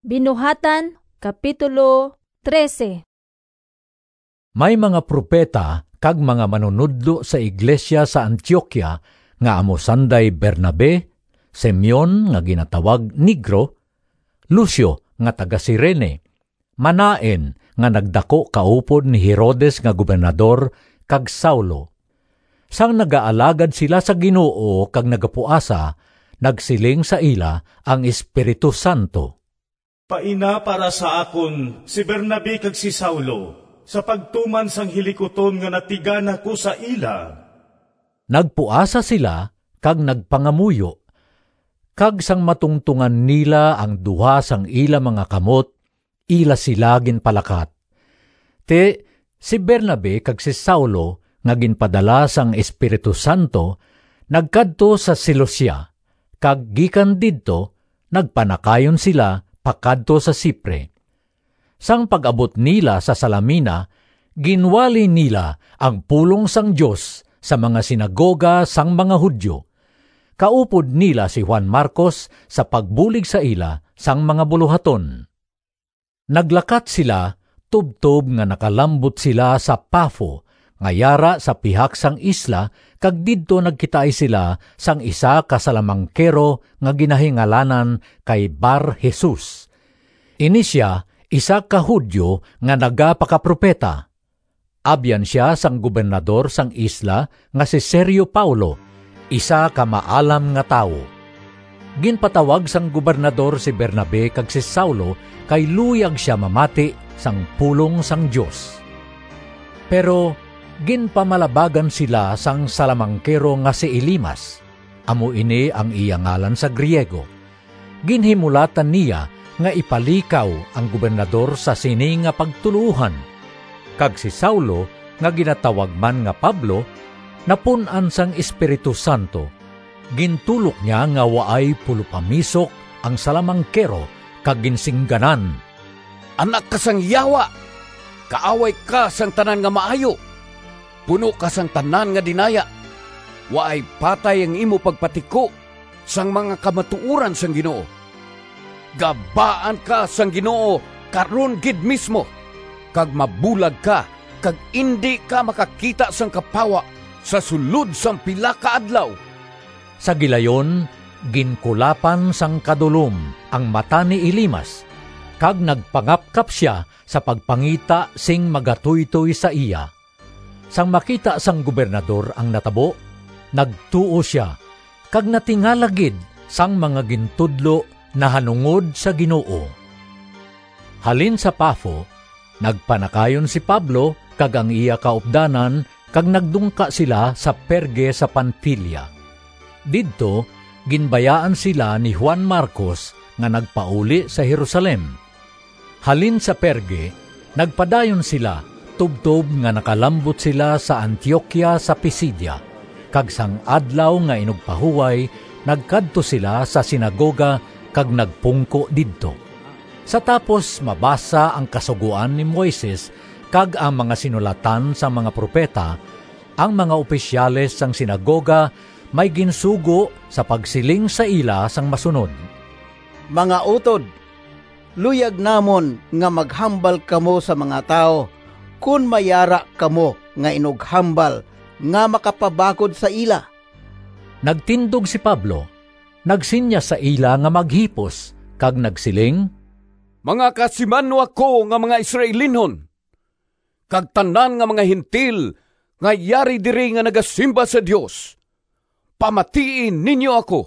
Binuhatan, Kapitulo 13. May mga propeta kag mga manunudlo sa iglesia sa Antioquia nga amo sanday Bernabe, Simeon nga ginatawag Negro, Lucio nga taga Cirene, Manaen nga nagdako kaupod ni Herodes nga gobernador kag Saulo. Sang nagaalagad sila sa Ginoo kag nagapuasa, nagsiling sa ila ang Espiritu Santo. Paina para sa akon si Bernabe kag si Saulo sa pagtuman sang hilikoton nga natigana ko sa ila. Nagpuasa sila kag nagpangamuyo. Kag sang matungtungan nila ang duha sang ila mga kamot, ila sila ginpalakat. Si Bernabe kag si Saulo nga ginpadala sang Espiritu Santo nagkadto sa Seleucia, kag gikan didto nagpanakayon sila pakadto sa Sipre. Sang pag-abot nila sa Salamina, ginwali nila ang pulong sang Dios sa mga sinagoga sang mga Hudyo. Kaupod nila si Juan Marcos sa pagbulig sa ila sang mga buluhaton. Naglakat sila, tubtob nga nakalambot sila sa Pafo, ngayara sa pihak sang isla, kag didto nagkitaay sila sang isa ka salamangkero nga ginahingalanan kay Bar Jesus. Ini siya isa ka Hudyo nga nagapakapropeta. Abyan siya sang gobernador sang isla nga si Sergio Paulo, isa ka maalam nga tawo. Ginpatawag sang gobernador si Bernabe kag si Saulo kay luyag siya mamati sang pulong sang Dios. Pero ginpamalabagan sila sang salamangkero nga si Elimas. Amo ini ang iya ngalan sa Griego. Ginhimulatan niya nga ipalikaw ang gobernador sa sini nga pagtuluhan. Kag si Saulo nga ginatawag man nga Pablo, napun-an sang Espiritu Santo. Gintulok niya nga waay pulupamisok ang salamangkero kag ginsingganan. Anak ka sang yawa, kaaway ka sang tanan nga maayo, puno ka sang tanan nga dinaya, waay patay ang imo pagpatiko sang mga kamatuuran sang Ginoo. Gabaan ka sang Ginoo karon gid mismo, kag mabulag ka, kag indi ka makakita sang kapawa sa sulod sang pila ka adlaw. Sa gilayon, ginkulapan sang kadulom ang mata ni Elimas, kag nagpangapkap siya sa pagpangita sing magatuytoy sa iya. Sang makita sang gobernador ang natabo, nagtuo siya, kag natingalagid sang mga gintudlo na hanungod sa Ginoo. Halin sa Pafo, nagpanakayon si Pablo kag ang iya kaupdanan, kag nagdungka sila sa Perge sa Pamphylia. Didto, ginbayaan sila ni Juan Marcos nga nagpauli sa Jerusalem. Halin sa Perge, nagpadayon sila, tubtob nga nakalambot sila sa Antioquia sa Pisidia, kag sang adlaw nga inugpahuway, nagkadto sila sa sinagoga kag nagpungko didto. Sa tapos mabasa ang kasuguan ni Moises kag ang mga sinulatan sa mga propeta, ang mga opisyales sang sinagoga may ginsugo sa pagsiling sa ila sang masunod. Mga utod, luyag namon nga maghambal kamo sa mga tao, kun mayara kamo nga inughambal nga makapabakod sa ila. Nagtindog si Pablo, nagsinya sa ila nga maghipos, kag nagsiling, Mga kasimano ako nga mga Israelinhon, kag tanan nga mga hintil nga yari diri nga nagasimba sa Dios, pamatiin ninyo ako.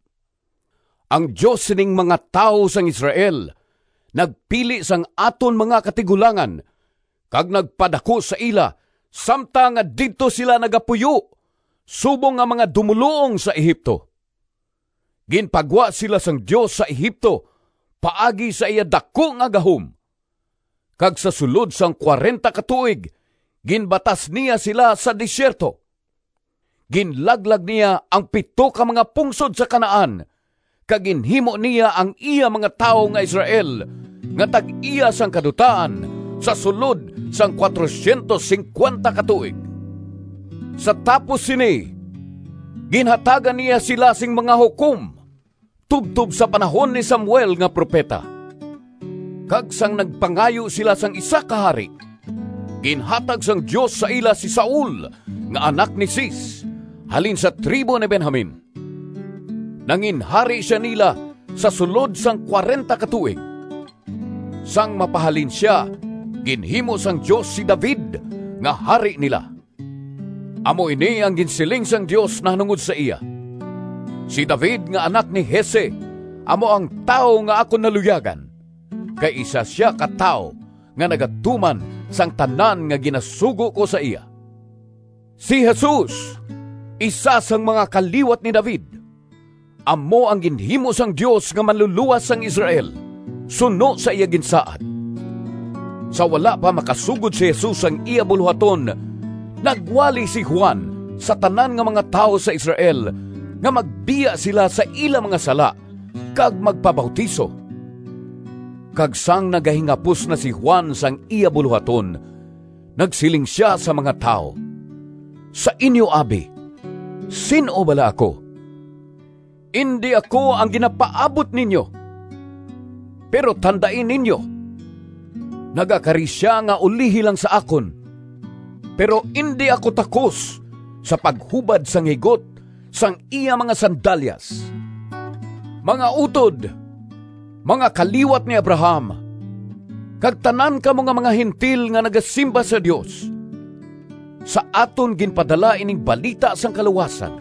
Ang Dios sining mga tao sang Israel nagpili sang aton mga katigulangan, kag nagpadako sa ila samtang nga didto sila nagapuyo subong nga mga dumuluong sa Ehipto. Ginpagwa sila sang Dios sa Ehipto paagi sa iya dako nga gahom. Kag sa sulod sang 40 katuig, ginbatas niya sila sa disyerto. Ginlaglag niya ang 7 ka mga pungsod sa Kanaan, kag ginhimo niya ang iya mga tawo nga Israel nga tag-iya sang kadutaan sa sulod sang 450 katuig. Sa tapos sini, ginhatagan niya sila sing mga hukom tubtob sa panahon ni Samuel nga propeta. Kag sang nagpangayo sila sang isa ka hari, ginhatag sang Dios sa ila si Saul nga anak ni Cis, halin sa tribo ni Benjamin. Nanginhari siya nila sa sulod sang 40 katuig. Sang mapahalin siya, ginhimo sang Dios si David nga hari nila. Amo ini ang ginsiling sang Dios na hanungod sa iya. Si David nga anak ni Hese, amo ang tao nga ako naluyagan. Kay isa siya ka tao nga nagatuman sang tanan nga ginasugo ko sa iya. Si Jesus, isa sang mga kaliwat ni David. Amo ang ginhimo sang Dios nga manluluwas sang Israel, suno sa iya ginsaad. Sa wala pa makasugod si Jesus ang iya buluhaton, nagwali si Juan sa tanan nga mga tao sa Israel nga magbiya sila sa ila mga sala kag magpabautiso. Kag sang nagahingapos na si Juan sang iya buluhaton, nagsiling siya sa mga tao, "Sa inyo abi, sino bala ako? Hindi ako ang ginapaabot ninyo. Pero tandain ninyo, nagakari siya nga ulihi lang sa akon. Pero hindi ako takos sa paghubad sang higot sang iya mga sandalyas. Mga utod, mga kaliwat ni Abraham, kag tanan ka mga hintil nga nagasimba sa Dios, sa aton ginpadala ining balita sang kaluwasan.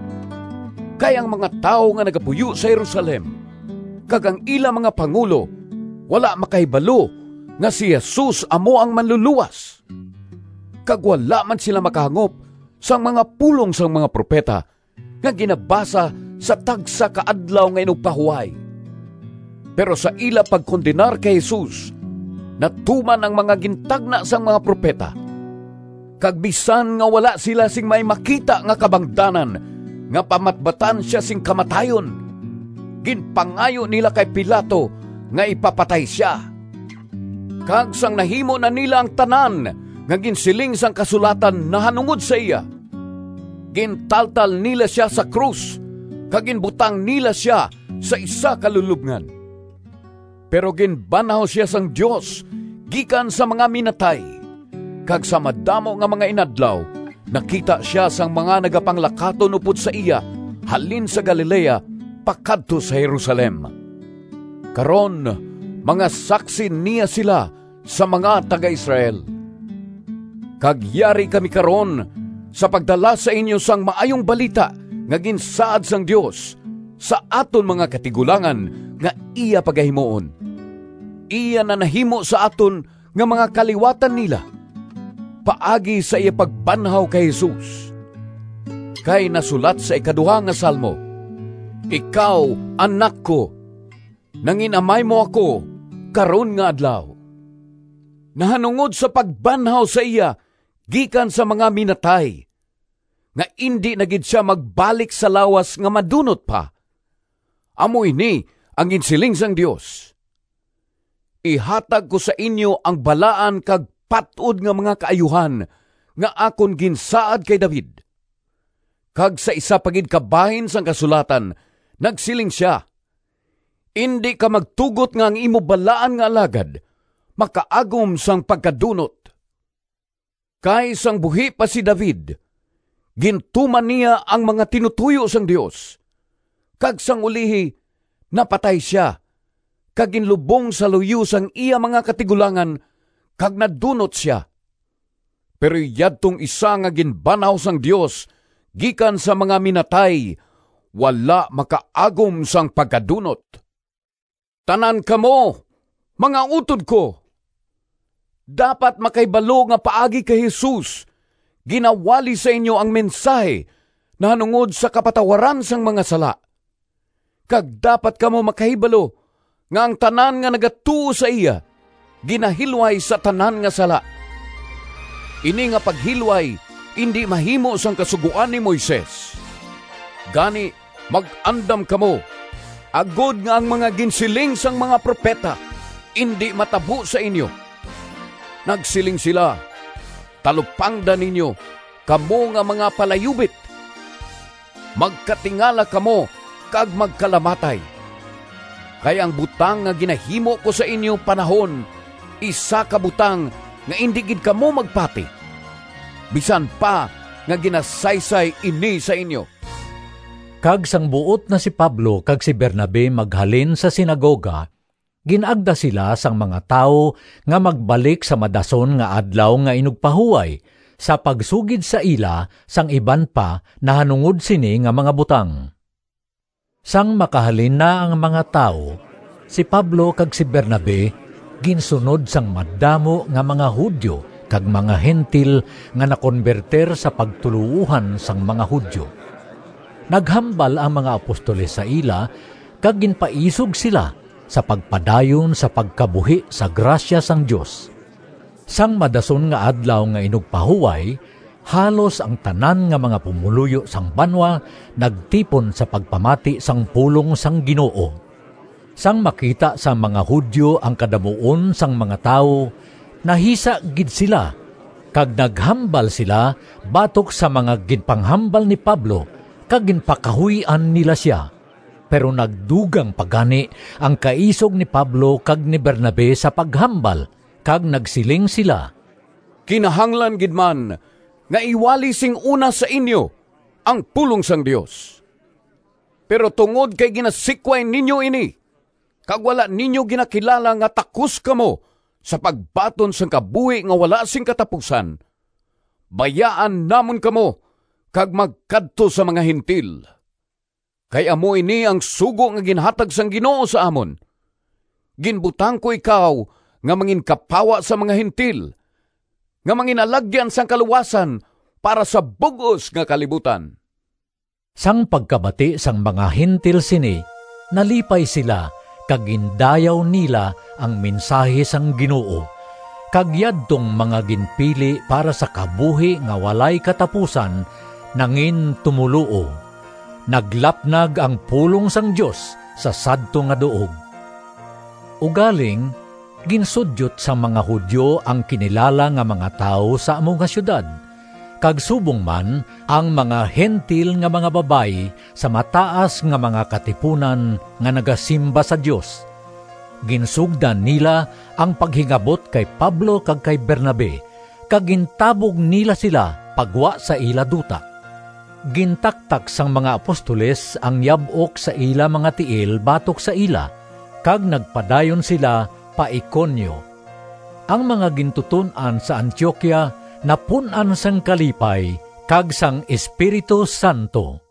Kay ang mga tao nga nagapuyo sa Jerusalem, kag ang ila mga pangulo, wala makahibalo nga si Jesus amo ang manluluwas. Kag wala man sila makahangop sang mga pulong sang mga propeta nga ginabasa sa tagsa kaadlaw nga inugpahuway. Pero sa ila pagkondenar kay Jesus, natuman ang mga gintagna sang mga propeta. Kag bisan nga wala sila sing may makita nga kabangdanan nga pamatbatan siya sing kamatayon, ginpangayo nila kay Pilato nga ipapatay siya. Kag sang nahimo na nila ang tanan nga ginsiling sang kasulatan na hanungod sa iya, gintaltal nila siya sa krus, kag ginbutang nila siya sa isa kalulubngan. Pero ginbanaw siya sang Dios gikan sa mga minatay, kag sa madamo nga mga inadlaw, nakita siya sang mga nagapanglakaton upod sa iya, halin sa Galilea, pakadto sa Jerusalem. Karon, mga saksi niya sila sa mga taga-Israel. Kagyari kami karon sa pagdala sa inyo sang maayong balita nga ginsaad sang Dios sa aton mga katigulangan nga iya pagahimuon. Iya na nahimo sa aton nga mga kaliwatan nila, paagi sa iya pagbanhaw kay Jesus. Kay nasulat sa ikaduha nga salmo, "Ikaw, anak ko, nanginamay mo ako karon nga adlaw." Nahanungod sa pagbanhaw sa iya gikan sa mga minatay, nga indi na gid siya magbalik sa lawas nga madunot pa. Amo ini ang ginsiling sang Dios. Ihatag ko sa inyo ang balaan kag patud nga mga kaayuhan nga akon ginsaad kay David. Kag sa isa pagid kabahin sang kasulatan, nagsiling siya, "Indi ka magtugot nga ang imo balaan nga alagad, makaagom sang pagkadunot." Kay sang buhi pa si David, gintuman niya ang mga tinutuyo sang Dios. Kag sang ulihi, napatay siya, kag ginlubong sa luyo sang iya mga katigulangan, kag nadunot siya. Pero yadtong isa nga ginbanaw sang Dios gikan sa mga minatay, wala makaagom sang pagkadunot. Tanan kamo, mga utod ko, dapat makaibalo nga paagi kay Jesus, ginawali sa inyo ang mensahe na hanungod sa kapatawaran sang mga sala. Kag dapat kamo makahibalo nga ang tanan nga nagatuo sa iya, ginahilway sa tanan nga sala. Ini nga paghilway, hindi mahimo sang kasuguan ni Moises. Gani, mag-andam kamo, agod nga ang mga ginsiling sang mga propeta, hindi matabo sa inyo. Nagsiling sila, "Talupangda ninyo, kamo nga mga palayubit. Magkatingala kamo, kag magkalamatay. Kaya ang butang nga ginahimo ko sa inyo panahon, isa ka butang nga indi gid kamo magpati. Bisan pa nga ginasaysay ini sa inyo. Kag sang buot na si Pablo kag si Bernabe maghalin sa sinagoga, ginagda sila sang mga tao nga magbalik sa madason nga adlaw nga inugpahuway sa pagsugid sa ila sang iban pa na hanungod sini nga mga butang. Sang makahalin na ang mga tao, si Pablo kag si Bernabe ginsunod sang madamo nga mga Hudyo kag mga Hentil nga nakonberter sa pagtuluuhan sang mga Hudyo. Naghambal ang mga apostoles sa ila kag ginpaisog sila sa pagpadayon sa pagkabuhi sa grasya sang Dios. Sang madason nga adlaw nga inugpahuway, halos ang tanan nga mga pumuluyo sang banwa nagtipon sa pagpamati sang pulong sang Ginoo. Sang makita sa mga Hudyo ang kadamuon sang mga tao, nahisa gid sila kag naghambal sila batok sa mga ginpanghambal ni Pablo kag ginpakahuy-an nila siya. Pero nagdugang pagani ang kaisog ni Pablo kag ni Bernabe sa paghambal kag nagsiling sila, Kinahanglan gid man nga iwali sing una sa inyo ang pulong sang Dios. Pero tungod kay ginasikway ninyo ini, kag wala ninyo ginakilala nga takus kamo sa pagbaton sang kabuhi nga wala sing katapusan, bayaan namon kamo kag magkadto sa mga Hentil. Kay amo ini ang sugo nga ginhatag sang Ginoo sa amon. Ginbutang ko ikaw nga mangin kapawa sa mga Hentil, nga mangin alagyan sang kaluwasan para sa bugos nga kalibutan. Sang pagkabati sang mga Hentil sini, nalipay sila kag gindayaw nila ang mensahe sang Ginoo. Kag yadtong mga ginpili para sa kabuhi nga walay katapusan nangin tumuluo. Naglapnag ang pulong sang Dios sa sadto nga duog. Ugaling, ginsudyot sa mga Hudyo ang kinilala nga mga tao sa among nga syudad, kag subong man ang mga Hentil nga mga babay sa mataas nga mga katipunan nga nagasimba sa Dios. Ginsugdan nila ang paghingabot kay Pablo kag kay Bernabe, kag gintabog nila sila pagwa sa ila duta. Gintaktak sang mga apostoles ang yabok sa ila mga tiil batok sa ila, kag nagpadayon sila pa Iconio. Ang mga gintutunan sa Antioquia napunan sang kalipay kag sang Espiritu Santo.